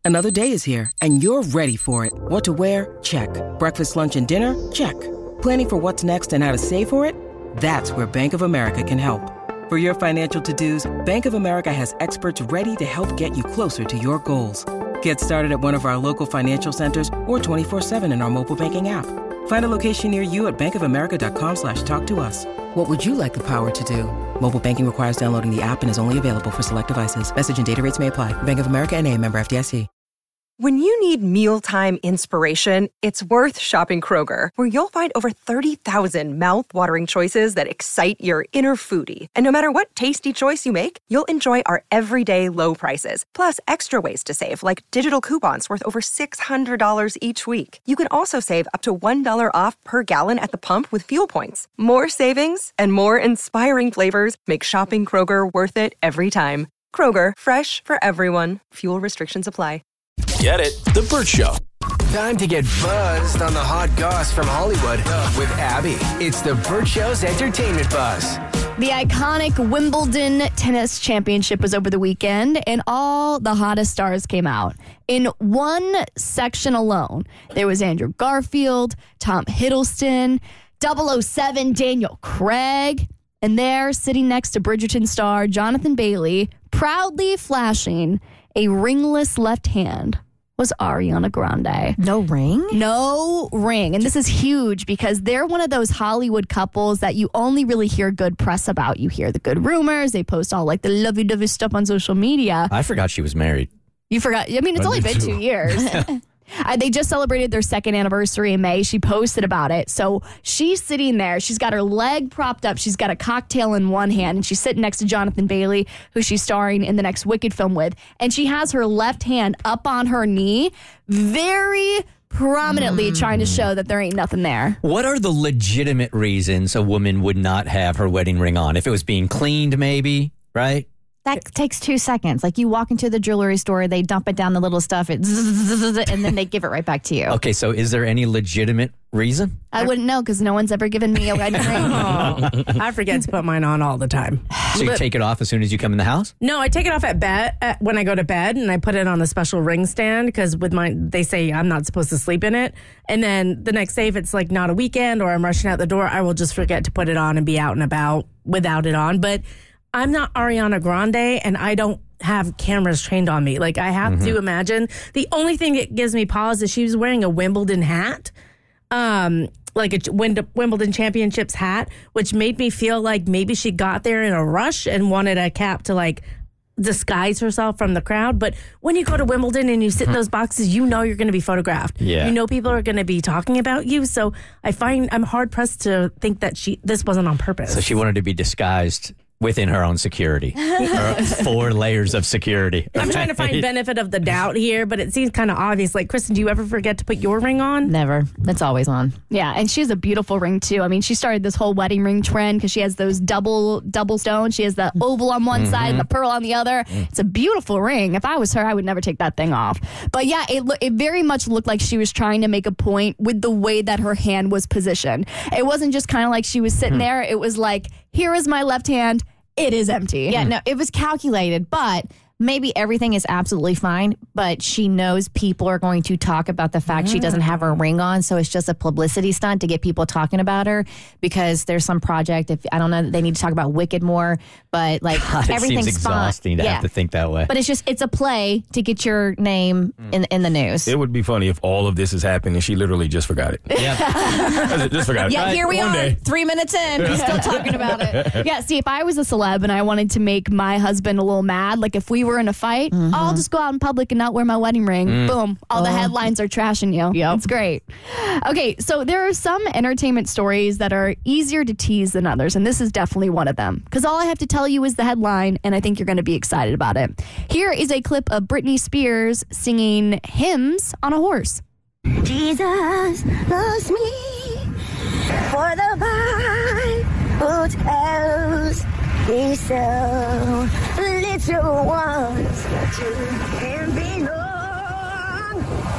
Another day is here, and you're ready for it. What to wear? Check. Breakfast, lunch, and dinner? Check. Planning for what's next and how to save for it? That's where Bank of America can help. For your financial to-dos, Bank of America has experts ready to help get you closer to your goals. Get started at one of our local financial centers or 24/7 in our mobile banking app. Find a location near you at bankofamerica.com/talktous. What would you like the power to do? Mobile banking requires downloading the app and is only available for select devices. Message and data rates may apply. Bank of America N.A., member FDIC. When you need mealtime inspiration, it's worth shopping Kroger, where you'll find over 30,000 mouth-watering choices that excite your inner foodie. And no matter what tasty choice you make, you'll enjoy our everyday low prices, plus extra ways to save, like digital coupons worth over $600 each week. You can also save up to $1 off per gallon at the pump with fuel points. More savings and more inspiring flavors make shopping Kroger worth it every time. Kroger, fresh for everyone. Fuel restrictions apply. Get it? The Burt Show. Time to get buzzed on the hot goss from Hollywood with Abby. It's the Burt Show's entertainment buzz. The iconic Wimbledon Tennis Championship was over the weekend, and all the hottest stars came out. In one section alone, there was Andrew Garfield, Tom Hiddleston, 007 Daniel Craig, and there, sitting next to Bridgerton star Jonathan Bailey, proudly flashing a ringless left hand, was Ariana Grande. No ring? No ring. And this is huge because they're one of those Hollywood couples that you only really hear good press about. You hear the good rumors. They post all like the lovey-dovey stuff on social media. I forgot she was married. You forgot? I mean, it's only been 2 years. They just celebrated their second anniversary in May. She posted about it. So she's sitting there. She's got her leg propped up. She's got a cocktail in one hand, and she's sitting next to Jonathan Bailey, who she's starring in the next Wicked film with. And she has her left hand up on her knee, very prominently trying to show that there ain't nothing there. What are the legitimate reasons a woman would not have her wedding ring on? If it was being cleaned, maybe, right? That takes 2 seconds. Like you walk into the jewelry store, they dump it down the little stuff, and then they give it right back to you. Okay, so is there any legitimate reason? I wouldn't know because no one's ever given me a wedding ring. I forget to put mine on all the time. So you take it off as soon as you come in the house? No, I take it off at bed when I go to bed, and I put it on a special ring stand because with mine, they say I'm not supposed to sleep in it. And then the next day, if it's like not a weekend or I'm rushing out the door, I will just forget to put it on and be out and about without it on. But I'm not Ariana Grande, and I don't have cameras trained on me. Like, I have to imagine. The only thing that gives me pause is she was wearing a Wimbledon hat, like a Wimbledon Championships hat, which made me feel like maybe she got there in a rush and wanted a cap to, like, disguise herself from the crowd. But when you go to Wimbledon and you sit in those boxes, you know you're going to be photographed. Yeah. You know people are going to be talking about you. So I'm hard pressed to think that this wasn't on purpose. So she wanted to be disguised within her own security. Her 4 layers of security. I'm trying to find benefit of the doubt here, but it seems kind of obvious. Like, Kristen, do you ever forget to put your ring on? Never. It's always on. Yeah, and she has a beautiful ring, too. I mean, she started this whole wedding ring trend because she has those double stones. She has the oval on one side and the pearl on the other. It's a beautiful ring. If I was her, I would never take that thing off. But yeah, it very much looked like she was trying to make a point with the way that her hand was positioned. It wasn't just kind of like she was sitting there. It was like, here is my left hand. It is empty. Yeah, no, it was calculated, but maybe everything is absolutely fine, but she knows people are going to talk about the fact she doesn't have her ring on, so it's just a publicity stunt to get people talking about her because there's some project, I don't know, they need to talk about Wicked more, but like God, everything's it seems exhausting to have to think that way. But it's a play to get your name in the news. It would be funny if all of this is happening and she literally just forgot it. Yeah. Just forgot it. Yeah, here we One are, day. 3 minutes in, we're still talking about it. Yeah, see, if I was a celeb and I wanted to make my husband a little mad, like if we were in a fight, I'll just go out in public and not wear my wedding ring. Boom. All the headlines are trashing you. Yep. It's great. Okay, so there are some entertainment stories that are easier to tease than others, and this is definitely one of them. Because all I have to tell you is the headline, and I think you're going to be excited about it. Here is a clip of Britney Spears singing hymns on a horse. Jesus loves me for the Bible tells me so. Little ones to him belong.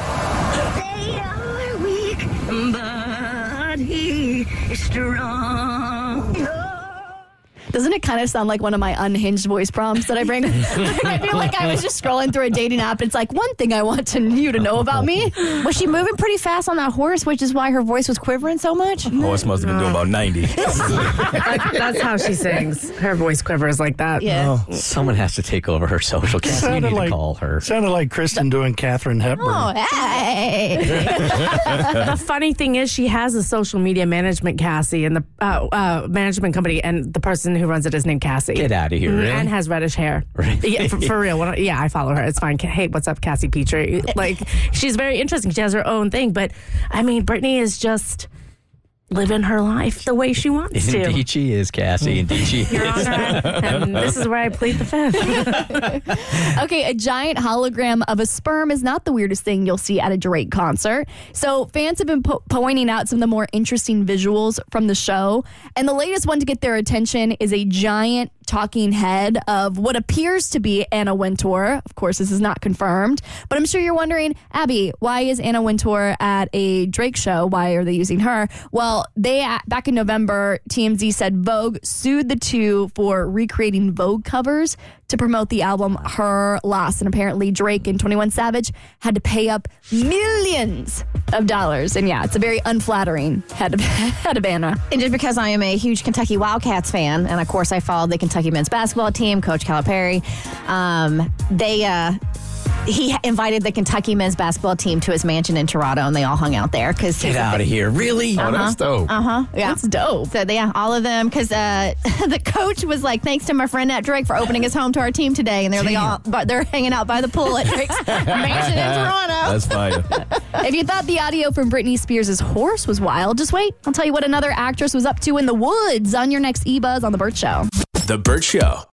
They are weak, but he is strong. Doesn't it kind of sound like one of my unhinged voice prompts that I bring? I feel like I was just scrolling through a dating app. It's like, one thing I want you to know about me. Was she moving pretty fast on that horse, which is why her voice was quivering so much? Horse must have been doing about 90. That's how she sings. Her voice quivers like that. Yeah. Someone has to take over her social. Cassie, you need to call her. Sounded like Kristen doing Katharine Hepburn. Oh, hey. The funny thing is, she has a social media management, Cassie, and the management company, and the person who runs it is named Cassie. Get out of here, really? And has reddish hair. Really? Yeah, for real. Yeah, I follow her. It's fine. Hey, what's up, Cassie Petrie? Like, she's very interesting. She has her own thing, but I mean, Brittany is just living her life the way she wants to. Indeed she is, Cassie. Indeed she is. Your Honor, and this is where I plead the fifth. Okay, a giant hologram of a sperm is not the weirdest thing you'll see at a Drake concert. So fans have been pointing out some of the more interesting visuals from the show. And the latest one to get their attention is a giant talking head of what appears to be Anna Wintour. Of course, this is not confirmed. But I'm sure you're wondering, Abby, why is Anna Wintour at a Drake show? Why are they using her? Well, back in November, TMZ said Vogue sued the two for recreating Vogue covers to promote the album Her Loss. And apparently Drake and 21 Savage had to pay up millions of dollars. And yeah, it's a very unflattering head of Anna. And just because I am a huge Kentucky Wildcats fan, and of course I followed the Kentucky men's basketball team, Coach Calipari, he invited the Kentucky men's basketball team to his mansion in Toronto, and they all hung out there. Get out of here. Really? Oh, that's dope. Yeah. That's dope. So, yeah, all of them, because the coach was like, thanks to my friend at Drake for opening his home to our team today. And they're hanging out by the pool at Drake's mansion in Toronto. That's fire. If you thought the audio from Britney Spears' horse was wild, just wait. I'll tell you what another actress was up to in the woods on your next eBuzz on The Burt Show. The Burt Show.